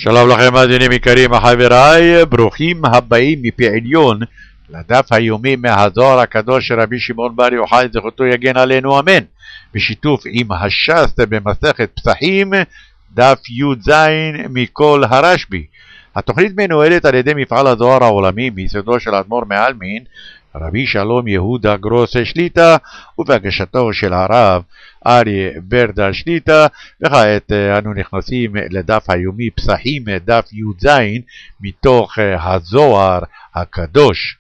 שלום לכם מאזינים יקרים חבריי, ברוכים הבאים מפי עליון לדף היומי מהזוהר הקדוש של רבי שמעון בר יוחאי זכותו יגן עלינו אמן, בשיתוף עם הש"ס במסכת פסחים, דף י"ז מכל הרשב"י. התוכנית מנוהלת על ידי מפעל הזוהר העולמי מיסודו של האדמו"ר מעלמין רבי שלום יהודה גרוס שליט"א ובהגשתו של הרב אריה ברדל שליט"א. וכעת אנו נכנסים לדף היומי פסחים דף י"ז מתוך הזוהר הקדוש.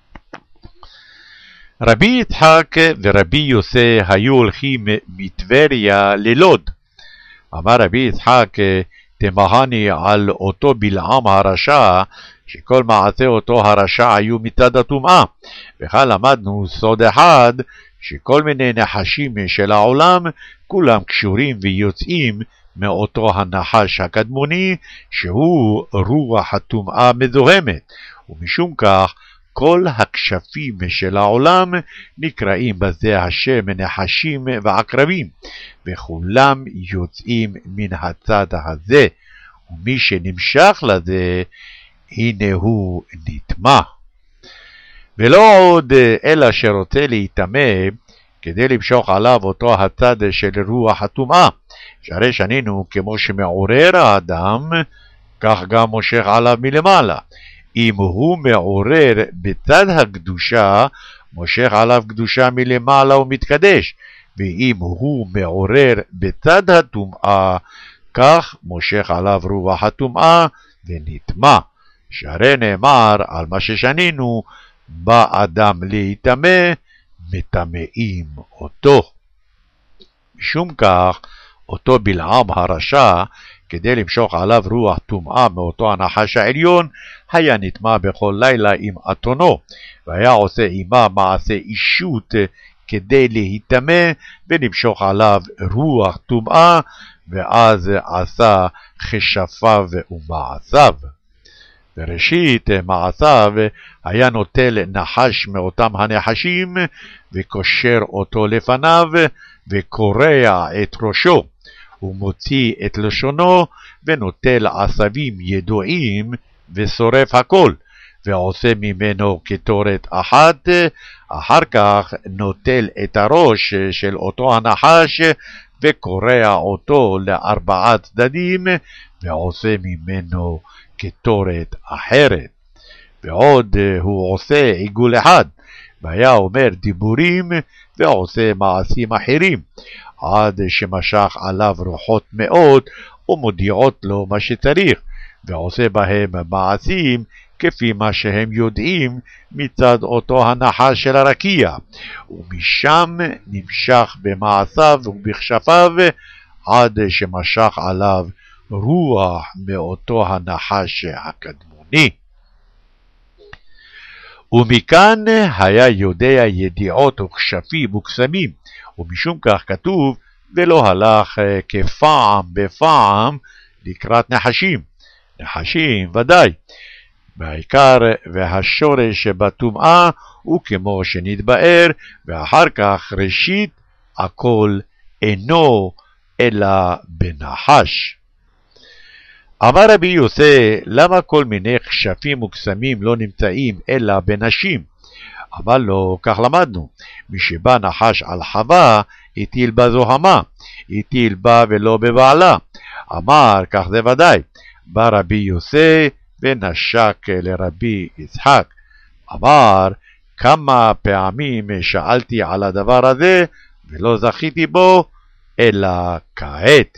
רבי יצחק ורבי יוסי היו הולכים מטבריה ללוד. אמר רבי יצחק, תמהני על אותו בלעם הרשע, שכל מעשה אותו הרשע היו מצד הטומאה. וכאן למדנו סוד אחד, שכל מיני נחשים של העולם כולם קשורים ויוצאים מאותו הנחש הקדמוני, שהוא רוח הטומאה מזוהמת, ומשום כך כל הכשפים של העולם נקראים בזה השם נחשים ועקרבים, וכולם יוצאים מן הצד הזה, ומי שנמשך לזה הנה הוא נטמע. ולא עוד אלא שרוצה להיטמא כדי למשוך עליו אותו הצד של רוח הטומאה, שהרי שנינו כמו שמעורר האדם כך גם מושך עליו מלמעלה. אם הוא מעורר בצד הקדושה מושך עליו קדושה מלמעלה ומתקדש, ואם הוא מעורר בצד הטומאה כך מושך עליו רוח הטומאה ונטמע, שהרי נאמר על מה ששנינו, בא אדם להיטמא מטמאים אותו. משום כך אותו בלעם הרשע כדי למשוך עליו רוח טומאה מאותו הנחש העליון היה נטמע בכל לילה עם אתונו, והיה עושה עמה מעשה אישות כדי להיטמא ולמשוך עליו רוח טומאה, ואז עשה כשפיו ומעשיו. בראשית מעשיו היה נוטל נחש מאותם הנחשים וקושר אותו לפניו וקורע את ראשו, ומוציא את לשונו ונוטל עשבים ידועים ושורף הכל, ועושה ממנו קטורת אחת. אחר כך נוטל את הראש של אותו הנחש וקורע אותו לארבעה צדדים ועושה ממנו קטורת אחרת. ועוד הוא עושה עיגול אחד, והיה אומר דיבורים ועושה מעשים אחרים, עד שמשך עליו רוחות מאוד ומודיעות לו מה שצריך, ועושה בהם מעשים כפי מה שהם יודעים מצד אותו הנחש של הרקיע, ומשם נמשך במעשיו ובכשפיו עד שמשך עליו רוח מאותו הנחש הקדמוני. ומכאן היה יודע ידיעות וכשפים וקסמים, ומשום כך כתוב ולא הלך כפעם בפעם לקראת נחשים. נחשים ודאי, בעיקר והשורש בטומאה הוא כמו שנתבאר, ואחר כך ראשית הכל אינו אלא בנחש. אמר רבי יוסי, למה כל מיני כשפים וקסמים לא נמצאים אלא בנשים? אמר לו, כך למדנו, משבא נחש על חווה הטיל בה זוהמה, הטיל בה ולא בבעלה. אמר, כך זה ודאי. בא רבי יוסי ונשק לרבי יצחק, אמר, כמה פעמים שאלתי על הדבר הזה ולא זכיתי בו אלא כעת.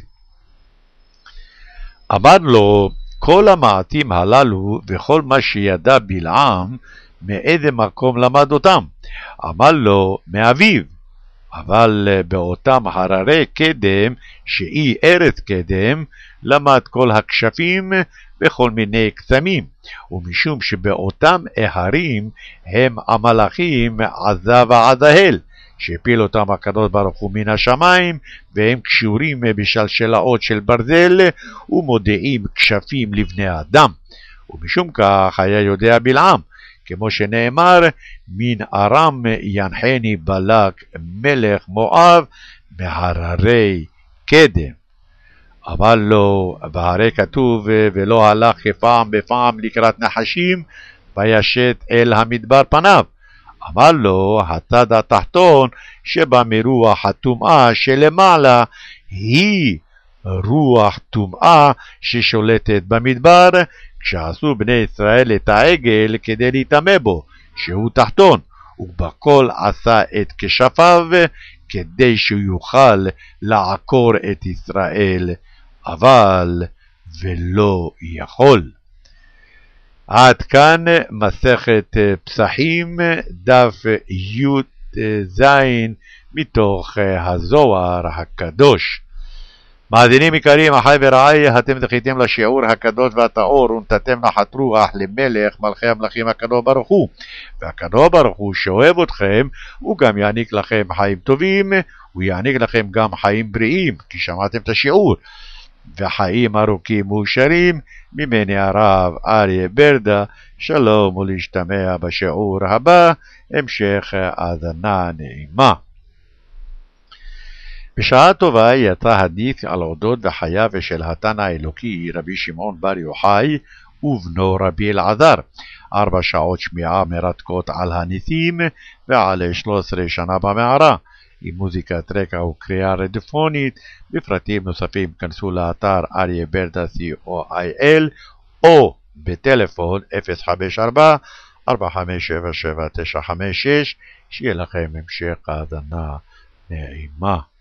אמר לו, כל המעטים הללו וכל מה שידע בלעם מאיזה מקום למד אותם? אמר לו, מאביו. אבל באותם הררי קדם שהיא ארץ קדם למד כל הכשפים וכל מיני קסמים, ומשום שבאותם ההרים הם המלאכים עזה ועזהאל, שהפיל אותם הקדוש ברוך הוא מן השמיים, והם קשורים בשלשלאות של ברזל ומודיעים כשפים לבני אדם. ומשום כך היה יודע בלעם, כמו שנאמר, מן ארם ינחני בלק מלך מואב מהררי קדם. אמר לו, והרי כתוב, ולא הלך כפעם בפעם לקראת נחשים, וישת אל המדבר פניו. אמר לו, הצד התחתון שבא מרוח הטומאה שלמעלה, היא רוח טומאה ששולטת במדבר, כשעשו בני ישראל את העגל כדי להתאמה בו, שהוא תחתון, ובכל עשה את כשפיו, כדי שהוא יוכל לעקור את ישראל, אבל ולא יכול. עד כאן מסכת פסחים, דף י"ז מתוך הזוהר הקדוש. מאזינים יקרים, אחי ורעי, אתם זכיתם לשיעור הקדוש והטהור, ונתתם נחת רוח למלך מלכי המלכים הקדוש ברוך הוא. והקדוש ברוך הוא שאוהב אתכם, הוא גם יעניק לכם חיים טובים, הוא יעניק לכם גם חיים בריאים, כי שמעתם את השיעור. וחיים ארוכים מאושרים, ממני הרב אריה ברדה, שלום ולהשתמע בשיעור הבא, המשך האזנה נעימה. בשעה טובה יצא הדיס על אודות וחייו של התנא האלוקי רבי שמעון בר יוחאי ובנו רבי אלעזר. 4 שעות שמיעה מרתקות על הניסים ועל 13 שנה במערה, עם מוזיקת רקע וקריאה רדיופונית. בפרטים נוספים כנסו לאתר אריה ברדה co.il או בטלפון 054-4577-956. שיהיה לכם המשך האזנה נעימה.